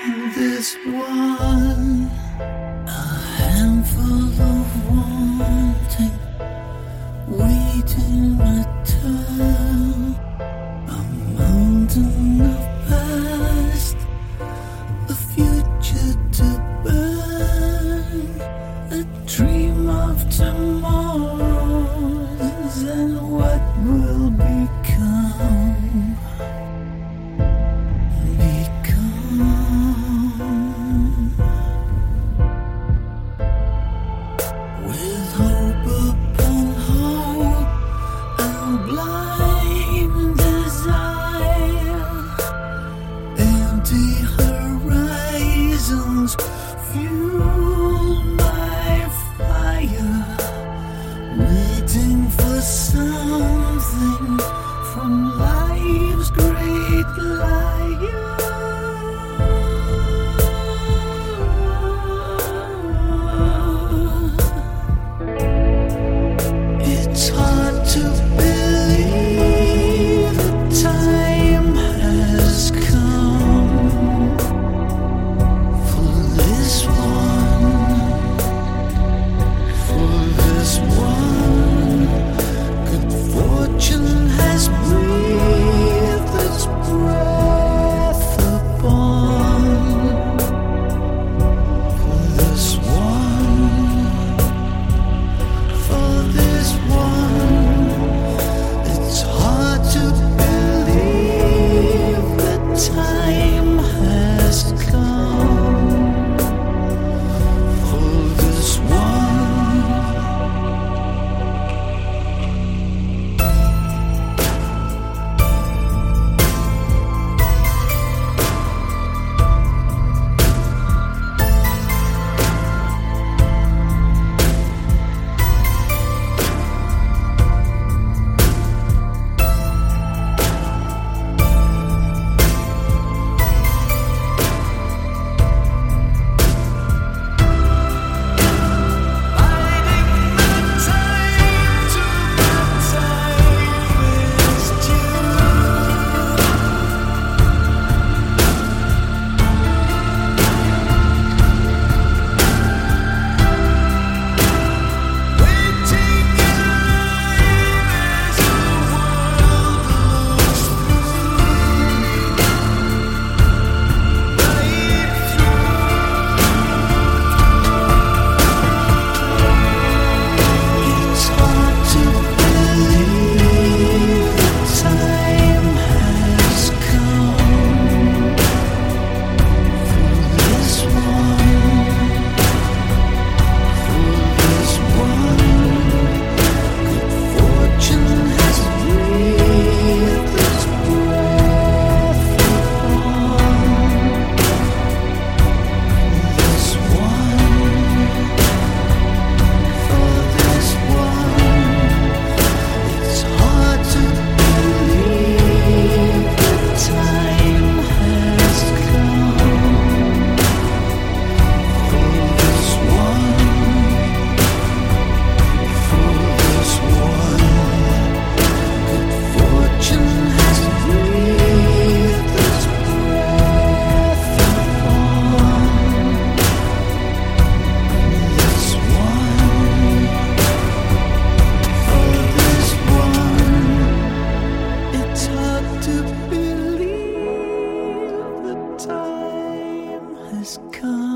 This one, a handful of wanting, waiting a turn, a mountain of past, a future to burn, a dream of tomorrows and what will become. With hope upon hope and blind desire, empty horizons fuel my fire, waiting for something from life's great liar. It's hard to believe the time has come for this one. Good fortune has breathed its breath upon for this one. For this one, it's hard to believe that time has come. For this one, it's hard to believe that time has come. For this one, good fortune has breathed its breath upon this one. For this one, it's hard to believe that time has come. For this one, good fortune has breathed its breath upon this one. For this one, it's hard to believe that time has come.